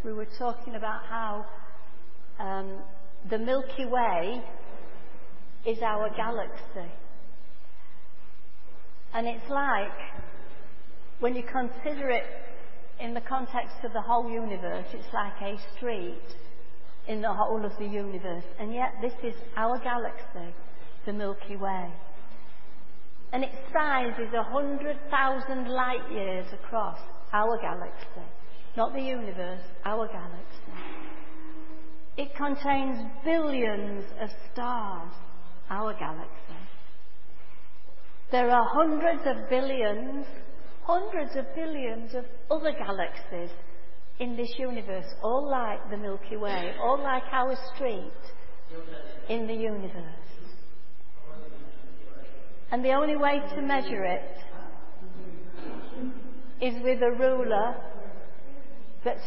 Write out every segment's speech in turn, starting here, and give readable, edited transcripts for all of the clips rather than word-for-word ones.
we were talking about how the Milky Way is our galaxy. And it's like, when you consider it in the context of the whole universe, it's like a street in the whole of the universe. And yet this is our galaxy, the Milky Way. And its size is 100,000 light years across, our galaxy. Not the universe, our galaxy. It contains billions of stars, our galaxy. There are hundreds of billions of other galaxies in this universe, all like the Milky Way, all like our street in the universe. And the only way to measure it is with a ruler that's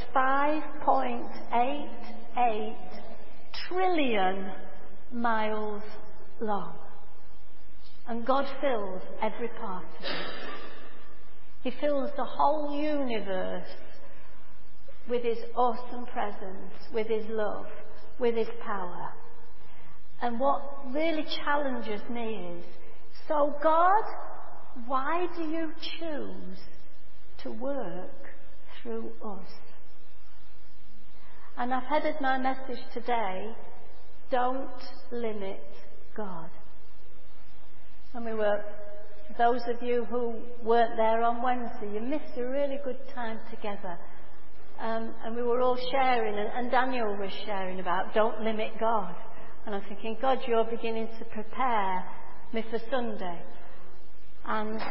5.88 trillion miles long. And God fills every part of it. He fills the whole universe with His awesome presence, with His love, with His power. And what really challenges me is, so God, why do you choose to work through us? And I've headed my message today, don't limit God. And those of you who weren't there on Wednesday, you missed a really good time together. And we were all sharing, and Daniel was sharing about don't limit God. And I'm thinking, God, you're beginning to prepare me for Sunday. And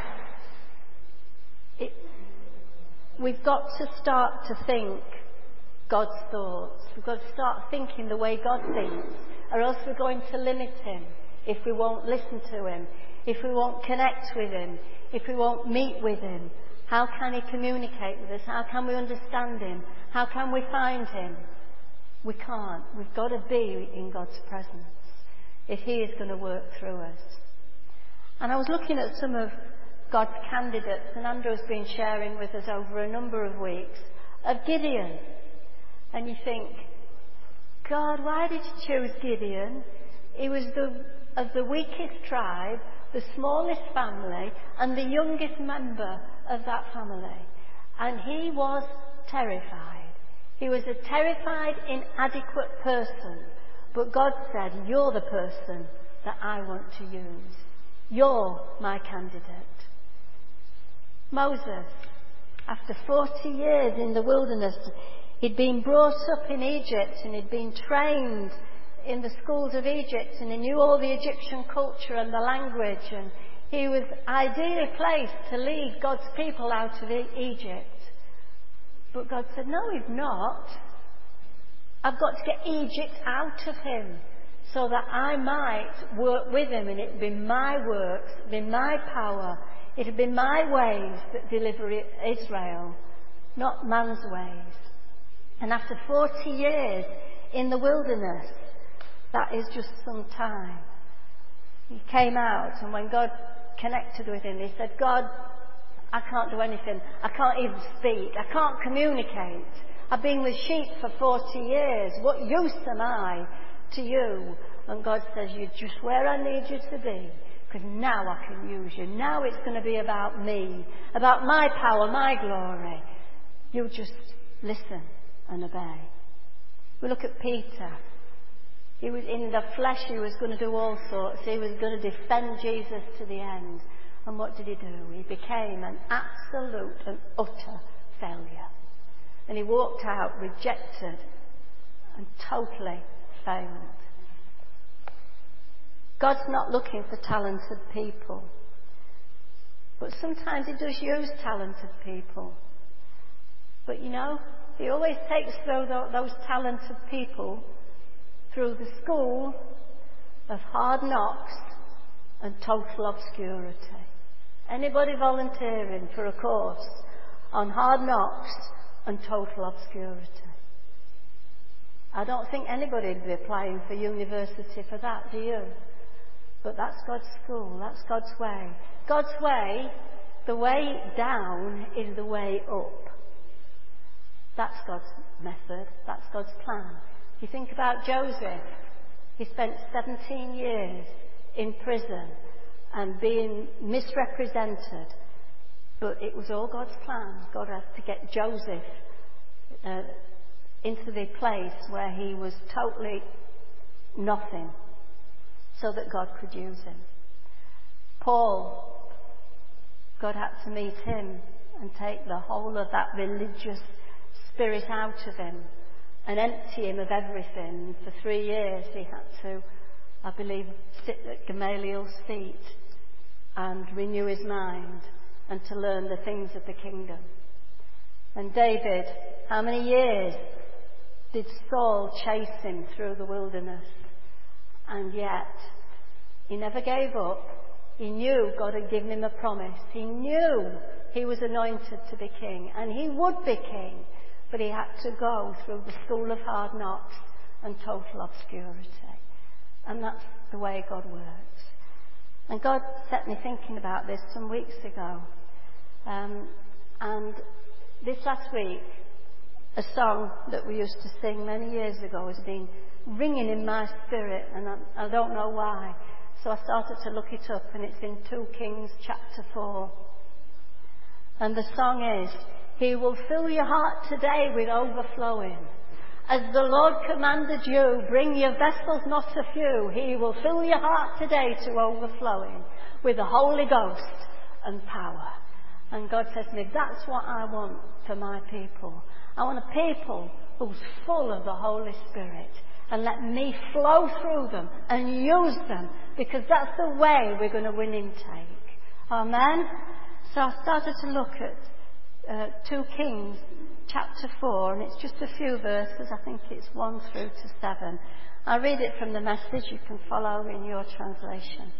we've got to start to think God's thoughts. We've got to start thinking the way God thinks, or else we're going to limit Him if we won't listen to Him, if we won't connect with Him, if we won't meet with Him. How can He communicate with us? How can we understand Him? How can we find Him? We can't. We've got to be in God's presence if He is going to work through us. And I was looking at some of God's candidates, and Andrew's been sharing with us over a number of weeks, of Gideon. And you think, God, why did you choose Gideon? He was of the weakest tribe, the smallest family, and the youngest member of that family. And he was terrified. He was a terrified, inadequate person. But God said, you're the person that I want to use. You're my candidate. Moses, after 40 years in the wilderness, he'd been brought up in Egypt and he'd been trained in the schools of Egypt, and he knew all the Egyptian culture and the language, and he was ideally placed to lead God's people out of Egypt. But God said, no, he's not. I've got to get Egypt out of him so that I might work with him, and it'd be my works, it'd be my power, it'd be my ways that deliver Israel, not man's ways. And after 40 years in the wilderness, that is just some time. He came out, and when God connected with him, he said, God, I can't do anything. I can't even speak. I can't communicate. I've been with sheep for 40 years. What use am I to you? And God says, you're just where I need you to be, because now I can use you. Now it's going to be about me, about my power, my glory. You just listen and obey. We look at Peter. He was in the flesh. He was going to do all sorts. He was going to defend Jesus to the end. And what did he do? He became an absolute and utter failure. And he walked out rejected and totally failed. God's not looking for talented people. But sometimes He does use talented people. But you know, He always takes those talented people through the school of hard knocks and total obscurity. Anybody volunteering for a course on hard knocks and total obscurity? I don't think anybody would be applying for university for that, do you? But that's God's school, that's God's way. God's way, the way down is the way up. That's God's method. That's God's plan. If you think about Joseph, he spent 17 years in prison and being misrepresented. But it was all God's plan. God had to get Joseph into the place where he was totally nothing so that God could use him. Paul, God had to meet him and take the whole of that religious spirit out of him and empty him of everything. For 3 years he had to, I believe, sit at Gamaliel's feet and renew his mind and to learn the things of the kingdom. And David, how many years did Saul chase him through the wilderness? And yet, he never gave up. He knew God had given him a promise. He knew he was anointed to be king, and he would be king, but he had to go through the school of hard knocks and total obscurity. And that's the way God works. And God set me thinking about this some weeks ago. And this last week, a song that we used to sing many years ago has been ringing in my spirit, and I don't know why. So I started to look it up, and it's in 2 Kings chapter 4. And the song is, He will fill your heart today with overflowing. As the Lord commanded you, bring your vessels not a few. He will fill your heart today to overflowing with the Holy Ghost and power. And God says to me, that's what I want for my people. I want a people who's full of the Holy Spirit. And let me flow through them and use them, because that's the way we're going to win intake. Amen? So I started to look at 2 Kings chapter 4, and it's just a few verses. I think it's 1 through to 7. I'll read it from the Message. You can follow in your translation.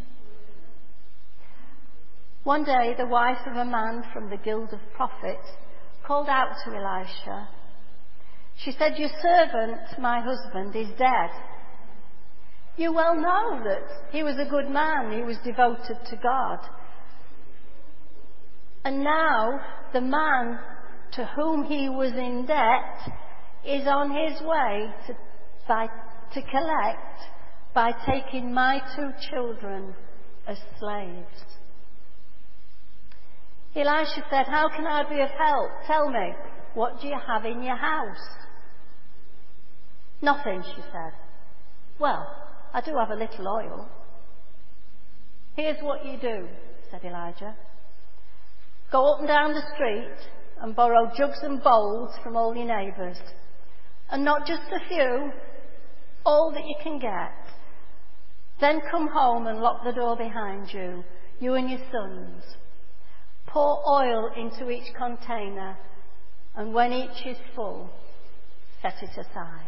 One day, the wife of a man from the guild of prophets called out to Elisha. She said, your servant, my husband, is dead. You well know that he was a good man. He was devoted to God. And now the man to whom he was in debt is on his way to collect by taking my 2 children as slaves. Elisha said, how can I be of help? Tell me, what do you have in your house? Nothing, she said. Well, I do have a little oil. Here's what you do, said Elijah. Go up and down the street and borrow jugs and bowls from all your neighbours. And not just a few, all that you can get. Then come home and lock the door behind you, you and your sons. Pour oil into each container, and when each is full, set it aside.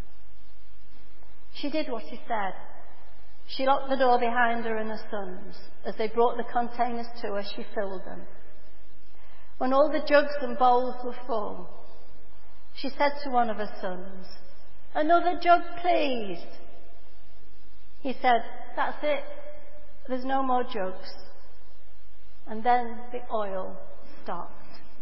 She did what he said. She locked the door behind her and her sons. As they brought the containers to her, she filled them. When all the jugs and bowls were full, she said to one of her sons, another jug, please. He said, that's it. There's no more jugs. And then the oil stopped.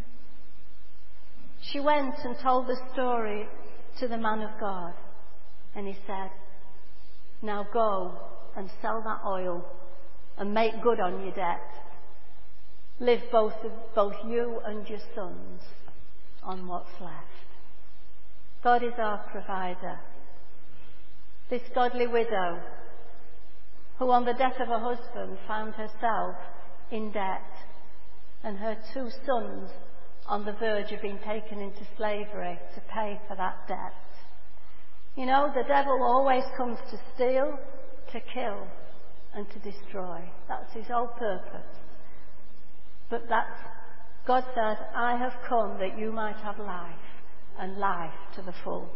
She went and told the story to the man of God. And he said, now go and sell that oil and make good on your debt. Live both you and your sons on what's left. God is our provider. This godly widow, who on the death of her husband found herself in debt, and her 2 sons on the verge of being taken into slavery to pay for that debt. You know, the devil always comes to steal, to kill, and to destroy. That's his whole purpose. But God says, I have come that you might have life, and life to the full.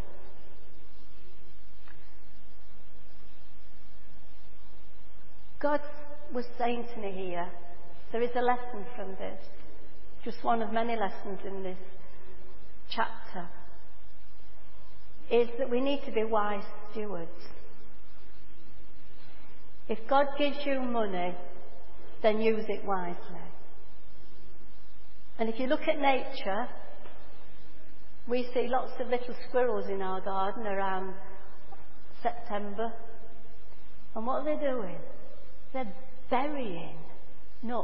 God was saying to me here, there is a lesson from this. Just one of many lessons in this chapter. Is that we need to be wise stewards. If God gives you money, then use it wisely. And if you look at nature, We see lots of little squirrels in our garden around September. And what are they doing? They're burying nuts.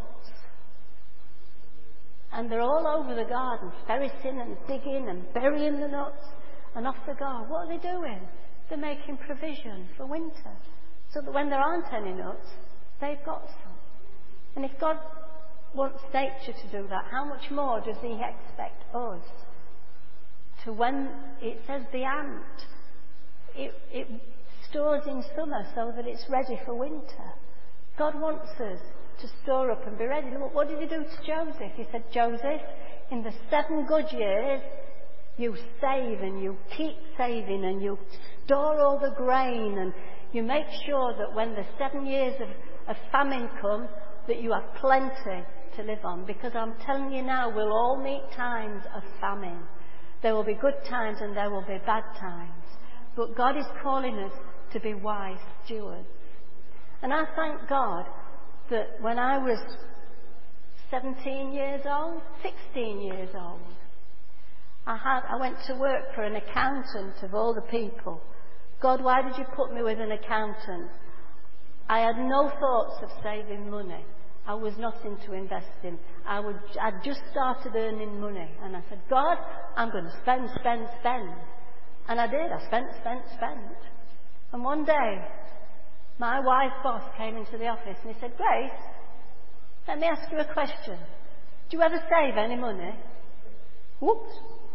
And they're all over the garden, ferreting and digging and burying the nuts, and off they go. What are they doing? They're making provision for winter, so that when there aren't any nuts, they've got some. And if God wants nature to do that, how much more does He expect us to? When it says the ant, it stores in summer so that it's ready for winter. God wants us to store up and be ready. Look, what did He do to Joseph? He said, Joseph, in the 7 good years, you save and you keep saving and you store all the grain and you make sure that when the 7 years of famine come, that you have plenty to live on. Because I'm telling you now, we'll all meet times of famine. There will be good times and there will be bad times. But God is calling us to be wise stewards. And I thank God that when I was 17 years old, 16 years old, I went to work for an accountant of all the people. God, why did you put me with an accountant? I had no thoughts of saving money. I was not into investing. I'd just started earning money. And I said, God, I'm going to spend. And I did. I spent. And one day, my wife boss came into the office and he said, Grace, let me ask you a question. Do you ever save any money? Whoops.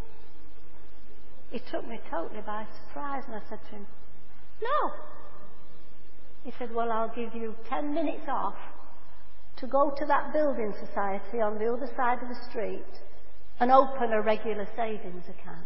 He took me totally by surprise and I said to him, no. He said, well, I'll give you 10 minutes off to go to that building society on the other side of the street and open a regular savings account.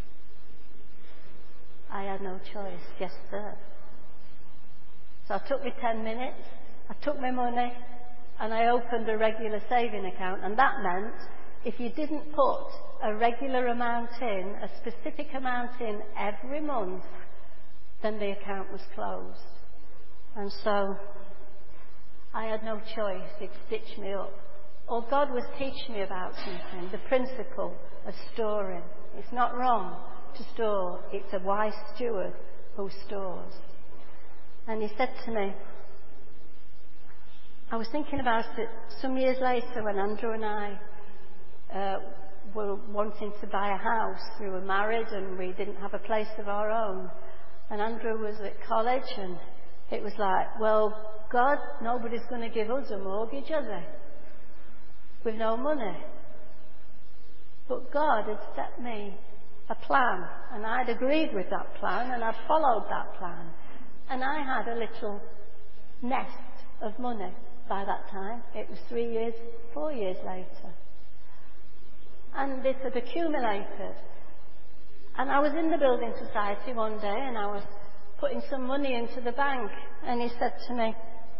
I had no choice. Yes, sir. So I took me 10 minutes, I took my money, and I opened a regular saving account. And that meant if you didn't put a regular amount in, a specific amount in every month, then the account was closed. And so I had no choice. It stitched me up. Or God was teaching me about something, the principle of storing. It's not wrong to store. It's a wise steward who stores. And he said to me, I was thinking about it some years later when Andrew and I were wanting to buy a house. We were married and we didn't have a place of our own. And Andrew was at college and it was like, well, God, nobody's going to give us a mortgage, are they? With no money. But God had set me a plan and I'd agreed with that plan and I'd followed that plan. And I had a little nest of money by that time. It was 4 years later. And this had accumulated. And I was in the building society one day and I was putting some money into the bank. And he said to me,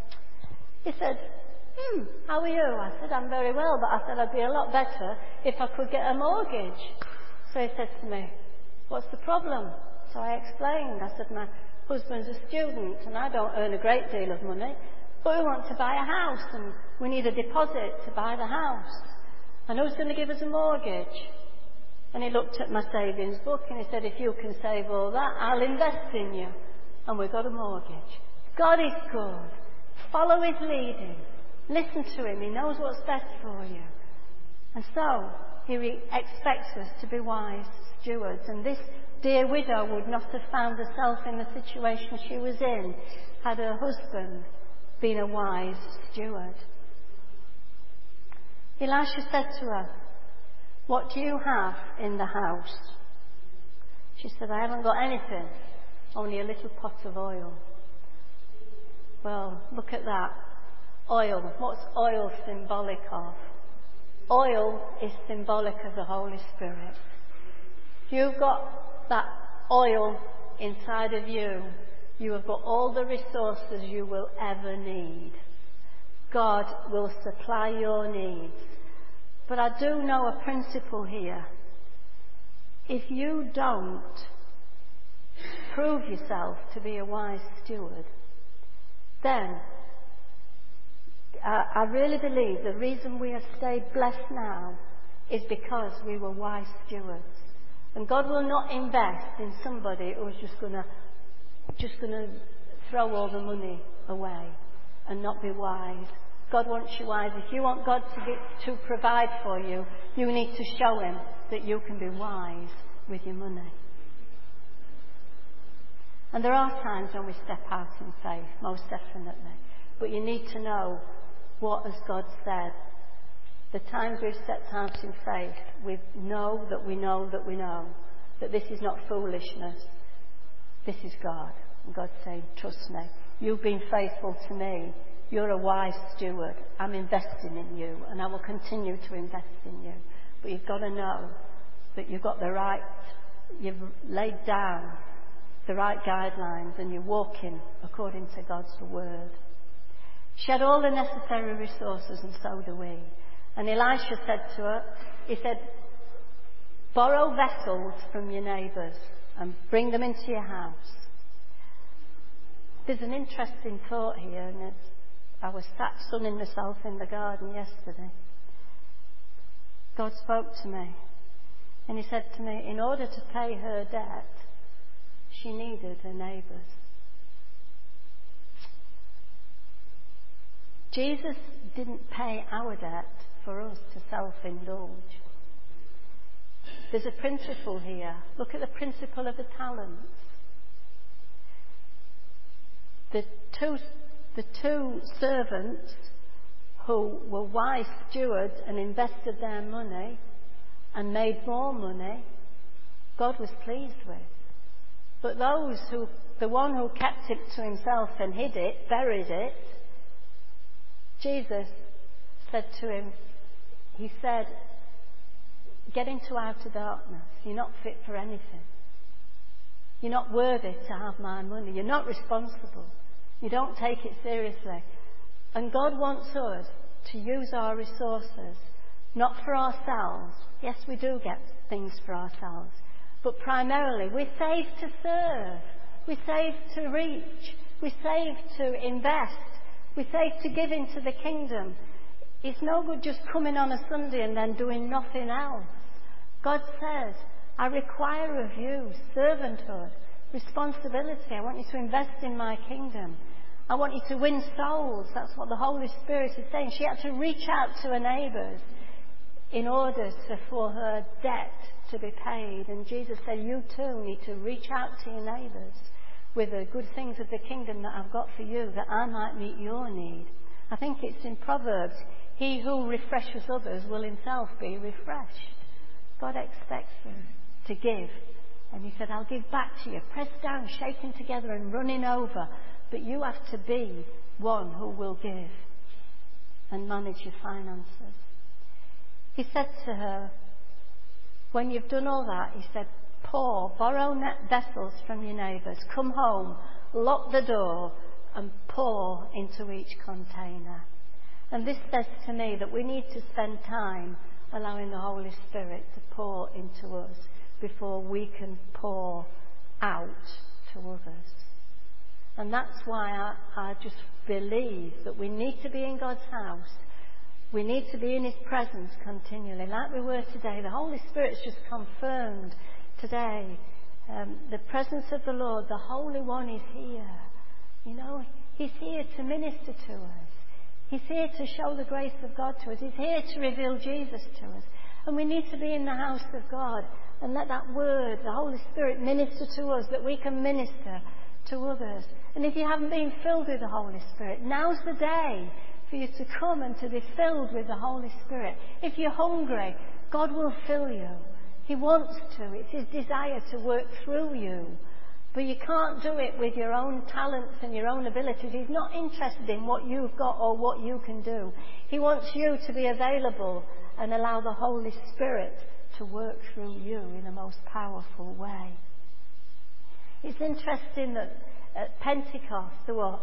how are you? I said, I'm very well, but I said I'd be a lot better if I could get a mortgage. So he said to me, what's the problem? So I explained. I said, my husband's a student and I don't earn a great deal of money, but we want to buy a house and we need a deposit to buy the house. And who's going to give us a mortgage? And he looked at my savings book and he said, if you can save all that, I'll invest in you. And we got a mortgage. God is good. Follow His leading. Listen to Him. He knows what's best for you. And so He expects us to be wise stewards. And this dear widow would not have found herself in the situation she was in had her husband been a wise steward. Elisha said to her, what do you have in the house? She said, I haven't got anything, only a little pot of oil. Well, look at that. Oil. What's oil symbolic of? Oil is symbolic of the Holy Spirit. You've got that oil inside of you. You have got all the resources you will ever need. God will supply your needs. But I do know a principle here. If you don't prove yourself to be a wise steward, then I really believe the reason we have stayed blessed now is because we were wise stewards. And God will not invest in somebody who's just going to throw all the money away and not be wise. God wants you wise. If you want God to provide for you, you need to show him that you can be wise with your money. And there are times when we step out in faith, most definitely. But you need to know, what has God said? The times we've stepped out in faith, we know that this is not foolishness. This is God. And God's saying, trust me. You've been faithful to me. You're a wise steward. I'm investing in you, and I will continue to invest in you. But you've got to know that you've laid down the right guidelines and you're walking according to God's word. She had all the necessary resources, and so do we. And Elisha said to her, he said, borrow vessels from your neighbours and bring them into your house. There's an interesting thought here, and I was sat sunning myself in the garden yesterday. God spoke to me, and he said to me, in order to pay her debt, she needed her neighbours. Jesus didn't pay our debt for us to self-indulge. There's a principle here. Look at the principle of the talents. The two servants who were wise stewards and invested their money and made more money, God was pleased with. But the one who kept it to himself and hid it, buried it, Jesus said to him, he said, get into outer darkness. You're not fit for anything. You're not worthy to have my money. You're not responsible. You don't take it seriously. And God wants us to use our resources, not for ourselves. Yes, we do get things for ourselves. But primarily, we're saved to serve. We're saved to reach. We're saved to invest. We're saved to give into the kingdom. It's no good just coming on a Sunday and then doing nothing else. God says, I require of you servanthood, responsibility. I want you to invest in my kingdom. I want you to win souls. That's what the Holy Spirit is saying. She had to reach out to her neighbours in order for her debt to be paid. And Jesus said, you too need to reach out to your neighbours with the good things of the kingdom that I've got for you, that I might meet your need. I think it's in Proverbs, he who refreshes others will himself be refreshed. God expects us to give. And he said, I'll give back to you, pressed down, shaken together and running over. But you have to be one who will give and manage your finances. He said to her, when you've done all that, he said, borrow vessels from your neighbours, come home, lock the door and pour into each container. And this says to me that we need to spend time allowing the Holy Spirit to pour into us before we can pour out to others. And that's why I just believe that we need to be in God's house. We need to be in his presence continually. Like we were today, the Holy Spirit's just confirmed today. The presence of the Lord, the Holy One is here. You know, he's here to minister to us. He's here to show the grace of God to us. He's here to reveal Jesus to us. And we need to be in the house of God and let that word, the Holy Spirit, minister to us, that we can minister to others. And if you haven't been filled with the Holy Spirit, now's the day for you to come and to be filled with the Holy Spirit. If you're hungry, God will fill you. He wants to. It's his desire to work through you. But you can't do it with your own talents and your own abilities. He's not interested in what you've got or what you can do. He wants you to be available and allow the Holy Spirit to work through you in the most powerful way. It's interesting that at Pentecost there were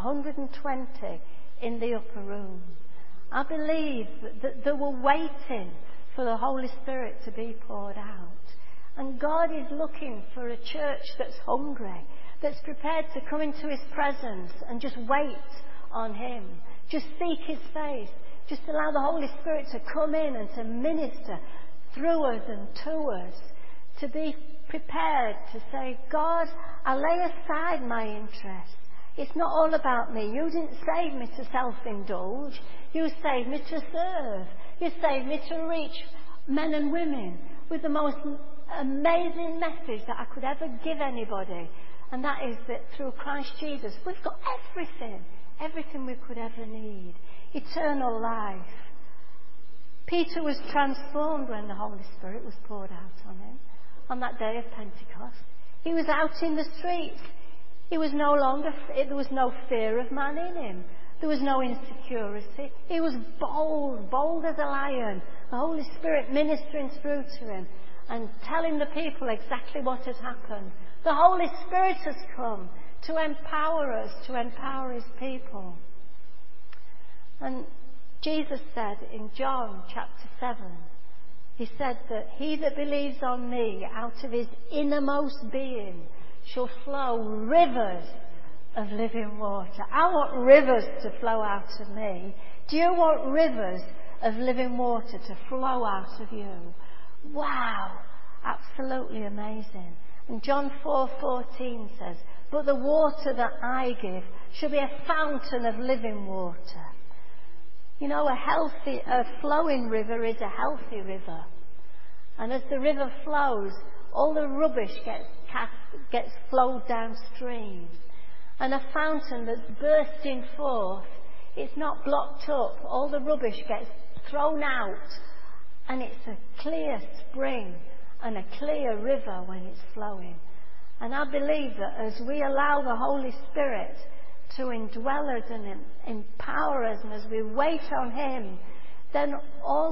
120 in the upper room. I believe that they were waiting for the Holy Spirit to be poured out. And God is looking for a church that's hungry, that's prepared to come into his presence and just wait on him. Just seek his face. Just allow the Holy Spirit to come in and to minister through us and to us. to be prepared to say, God, I lay aside my interests. It's not all about me. You didn't save me to self-indulge. You saved me to serve. You saved me to reach men and women with the most amazing message that I could ever give anybody. And that is that through Christ Jesus, we've got everything we could ever need. Eternal life. Peter was transformed when the Holy Spirit was poured out on him on that day of Pentecost. He was out in the streets. There was no fear of man in him. There was no insecurity. He was bold as a lion. The Holy Spirit ministering through to him and telling the people exactly what had happened. The Holy Spirit has come to empower us, to empower his people. And Jesus said in John chapter 7, he said that he that believes on me, out of his innermost being shall flow rivers of living water. I want rivers to flow out of me. Do you want rivers of living water to flow out of you? Wow, absolutely amazing. And John 4:14 says, but the water that I give shall be a fountain of living water. You know, a flowing river is a healthy river. And as the river flows, all the rubbish gets flowed downstream. And a fountain that's bursting forth, it's not blocked up. All the rubbish gets thrown out. And it's a clear spring and a clear river when it's flowing. And I believe that as we allow the Holy Spirit to indwell us and empower us, and as we wait on him, then all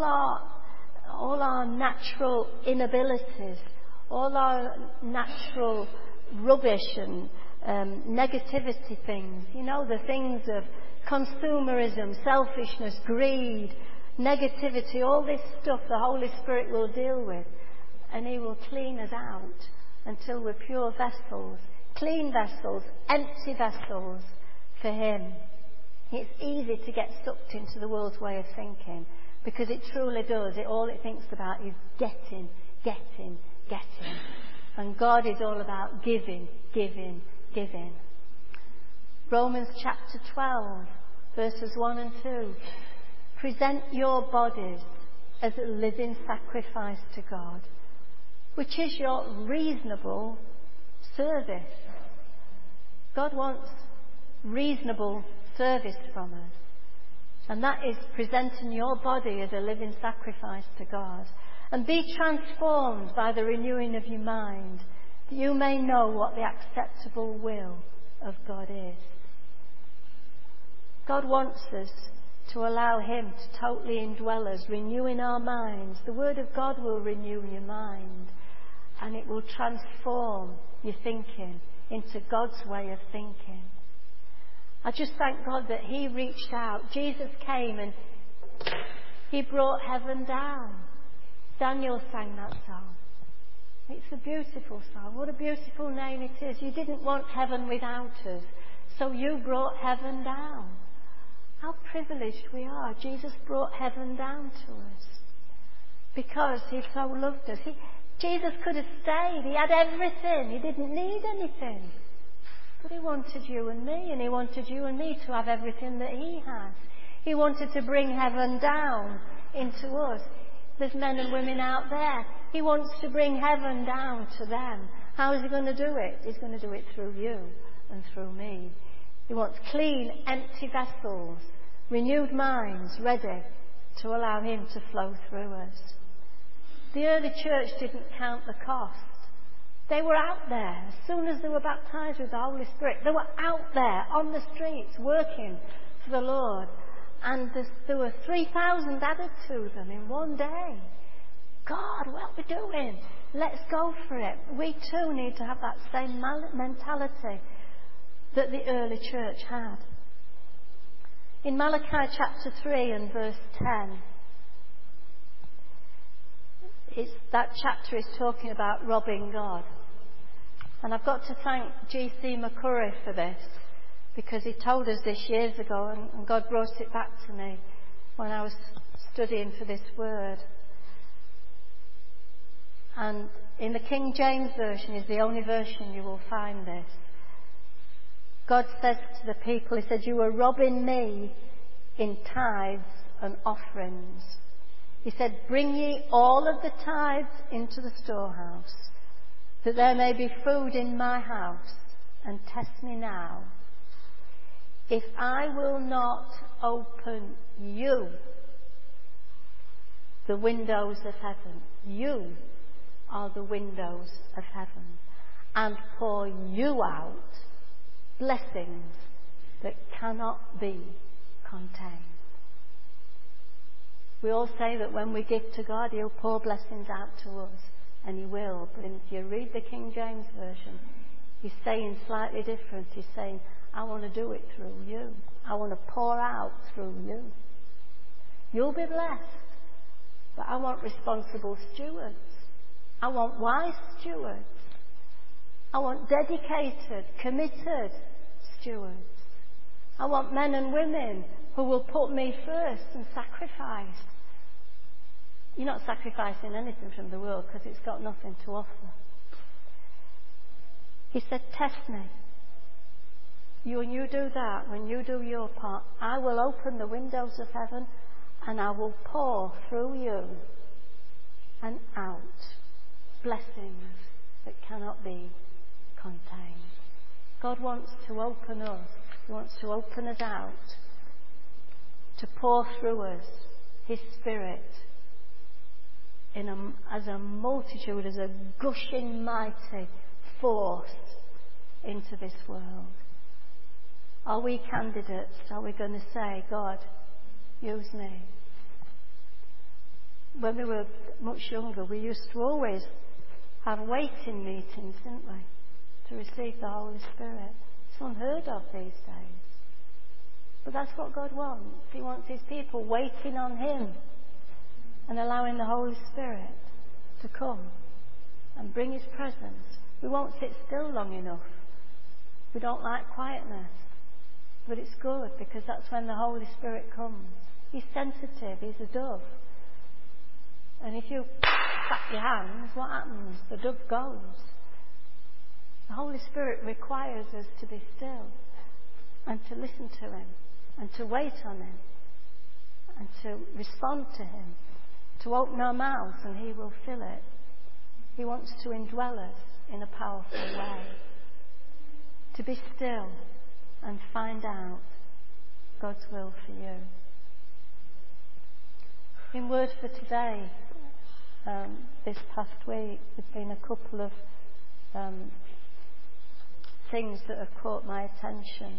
our natural inabilities, all our natural rubbish and negativity things, you know, the things of consumerism, selfishness, greed, negativity, all this stuff the Holy Spirit will deal with, and he will clean us out until we're pure vessels, clean vessels, empty vessels for him. It's easy to get sucked into the world's way of thinking, because it truly does. All it thinks about is getting. And God is all about giving. Romans chapter 12, verses 1 and 2. Present your bodies as a living sacrifice to God, which is your reasonable service. God wants reasonable service from us. And that is presenting your body as a living sacrifice to God. And be transformed by the renewing of your mind, that you may know what the acceptable will of God is. God wants us to allow him to totally indwell us, renewing our minds. The Word of God will renew your mind, and it will transform your thinking into God's way of thinking. I just thank God that he reached out. Jesus came and he brought heaven down. Daniel sang that song. It's a beautiful song. What a beautiful name it is. You didn't want heaven without us, so you brought heaven down. How privileged we are. Jesus brought heaven down to us because he so loved us. Jesus could have stayed. He had everything. He didn't need anything. But he wanted you and me, and he wanted you and me to have everything that he has. He wanted to bring heaven down into us. There's men and women out there. He wants to bring heaven down to them. How is he going to do it? He's going to do it through you and through me. He wants clean, empty vessels, renewed minds, ready to allow him to flow through us. The early church didn't count the cost. They were out there. As soon as they were baptized with the Holy Spirit, they were out there on the streets working for the Lord. And there were 3,000 added to them in one day. God, what are we doing? Let's go for it. We too need to have that same mentality that the early church had. In Malachi chapter 3 and verse 10, that chapter is talking about robbing God. And I've got to thank G.C. McCurry for this, because he told us this years ago, and God brought it back to me when I was studying for this word. And in the King James Version is the only version you will find this. God says to the people, he said, you are robbing me in tithes and offerings. He said, bring ye all of the tithes into the storehouse, that there may be food in my house, and test me now, if I will not open you the windows of heaven. You are the windows of heaven, and pour you out blessings that cannot be contained. We all say that when we give to God, he'll pour blessings out to us, and he will. But if you read the King James Version, he's saying slightly different. He's saying, I want to do it through you. I want to pour out through you. You'll be blessed, but I want responsible stewards. I want wise stewards. I want dedicated, committed stewards. I want men and women who will put me first and sacrifice. You're not sacrificing anything from the world because it's got nothing to offer. He said, test me. When you do that, when you do your part, I will open the windows of heaven and I will pour through you and out blessings that cannot be contained. God wants to open us. He wants to open us out, to pour through us his Spirit as a multitude, as a gushing mighty force into this world. Are we candidates? Are we going to say, God, use me? When we were much younger, we used to always have waiting meetings, didn't we, to receive the Holy Spirit. It's unheard of these days. But that's what God wants. He wants his people waiting on him and allowing the Holy Spirit to come and bring his presence. We won't sit still long enough. We don't like quietness. But it's good because that's when the Holy Spirit comes. He's sensitive. He's a dove. And if you clap your hands, what happens? The dove goes. The Holy Spirit requires us to be still and to listen to him and to wait on him and to respond to him, to open our mouths and he will fill it. He wants to indwell us in a powerful way. To be still and find out God's will for you. In Word for Today, this past week, there's been a couple of things that have caught my attention.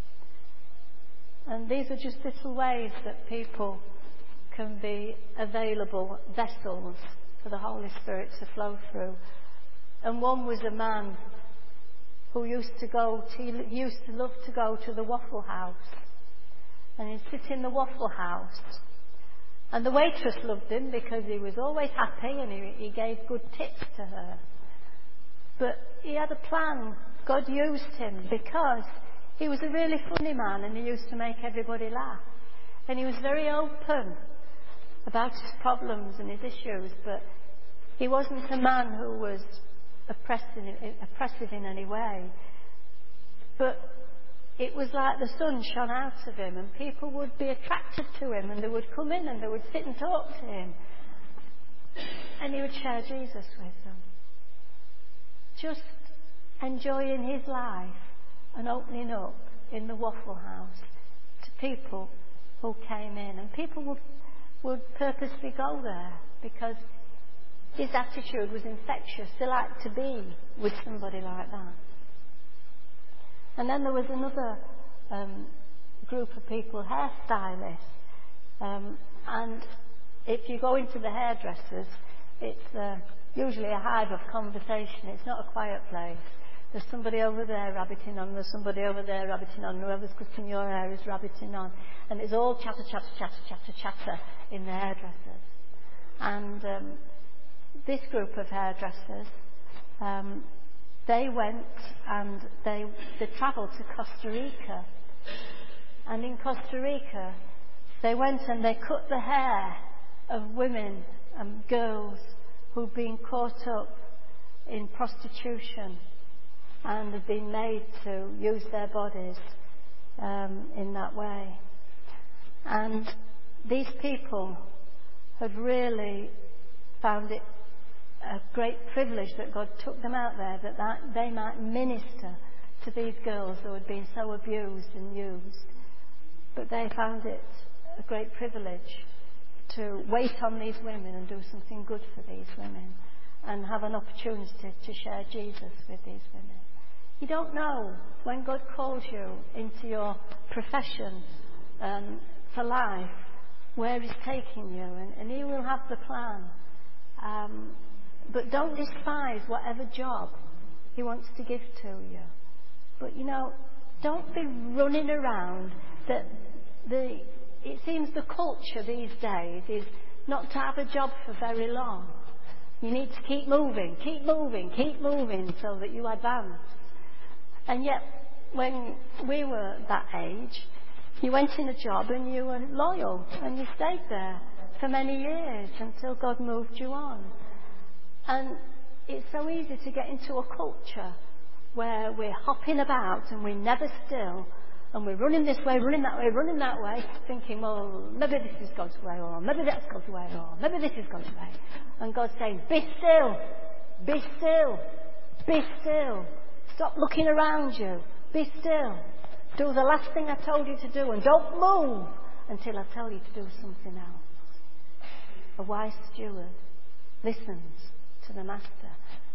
And these are just little ways that people can be available vessels for the Holy Spirit to flow through. And one was a man who used to love to go to the Waffle House. And he'd sit in the Waffle House. And the waitress loved him because he was always happy and he gave good tips to her. But he had a plan. God used him because he was a really funny man and he used to make everybody laugh. And he was very open about his problems and his issues, but he wasn't a man who was oppressive in any way. But it was like the sun shone out of him and people would be attracted to him and they would come in and they would sit and talk to him. And he would share Jesus with them. Just enjoying his life and opening up in the Waffle House to people who came in. And people would purposely go there because his attitude was infectious. They liked to be with somebody like that. And then there was another group of people, hairstylists. And if you go into the hairdressers, it's usually a hive of conversation. It's not a quiet place. There's somebody over there rabbiting on. There's somebody over there rabbiting on. Whoever's cutting your hair is rabbiting on. And it's all chatter, chatter, chatter, chatter, chatter in the hairdressers. And this group of hairdressers, they went and they travelled to Costa Rica. And in Costa Rica, they went and they cut the hair of women and girls who've been caught up in prostitution and have been made to use their bodies in that way. And these people had really found it a great privilege that God took them out there, that they might minister to these girls who had been so abused and used. But they found it a great privilege to wait on these women and do something good for these women and have an opportunity to share Jesus with these women. You don't know when God calls you into your profession for life where He's taking you, and He will have the plan. But don't despise whatever job He wants to give to you. But don't be running around. It seems the culture these days is not to have a job for very long. You need to keep moving so that you advance. And yet, when we were that age, you went in a job and you were loyal and you stayed there for many years until God moved you on. And it's so easy to get into a culture where we're hopping about and we're never still, and we're running this way, running that way, thinking, well, maybe this is God's way, or maybe that's God's way, or maybe this is God's way. And God's saying, be still, be still, be still. Stop looking around you. Be still. Do the last thing I told you to do, and don't move until I tell you to do something else. A wise steward listens to the master.